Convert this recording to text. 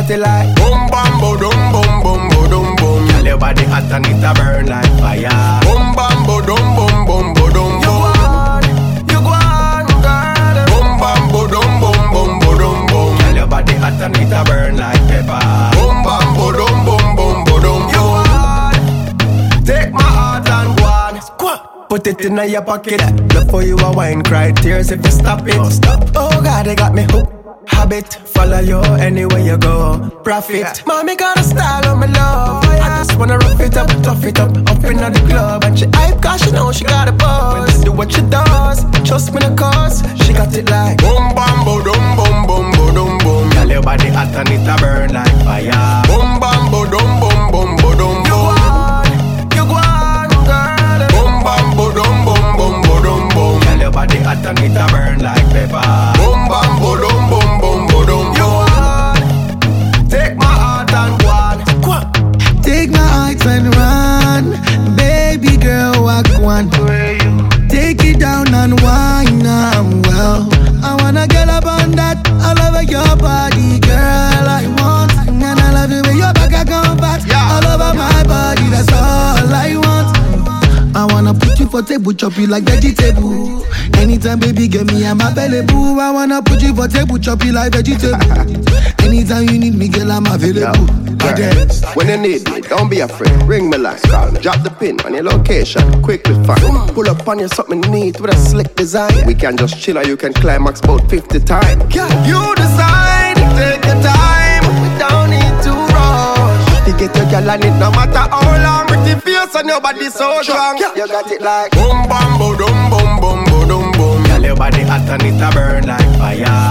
got it like boom bam boom boom boom boom boom. Girl, your body hot and it a burn like fire. Boom bam boom boom boom boom boom. You go on, girl. Boom bam boom boom boom boom boom. Girl, your body hot and it a burn like pepper. Boom bam boom boom boom boom. You want take my heart and go on. Put it in your pocket. Look for you a wine, cry tears if you stop it. Oh, stop. Oh God, they got me hooked. Habit, follow you anywhere you go. Profit, mommy got a style on my love. I just wanna rough it up, tough it up in the club. And she hype cause she know she got a buzz. Do what she does, trust me the cause. She got it like boom bam boom boom boom boom boom. Girl, your body hot and it a burn like fire. Boom bam boom boom boom boom. You go on, girl. Boom bam boom boom boom boom boom. Girl, your body hot and it a burn like pepper. Boom bam boom boom. Take my heart and run, baby girl, walk one. Take it down and wine now, well. I wanna get up on that, I love your body, girl, I want. And I love it when your back I come back, all over my body, that's all I want. I wanna put you for table, chop you like vegetable. Anytime, baby, get me, I'm available. I wanna put you for table, chop you like vegetable. Anytime you need me, girl, I'm available. When you need me, don't be afraid. Ring me like call me. Drop the pin on your location, quickly find. Pull up on you something neat with a slick design. We can just chill or you can climax about 50 times. You decide, take your time. We don't need to rush. You get your girl on it no matter how long. Pretty face and your body so strong. You got it like boom bam boom boom boom boom boom boom. Girl, your body hot and it a burn like fire.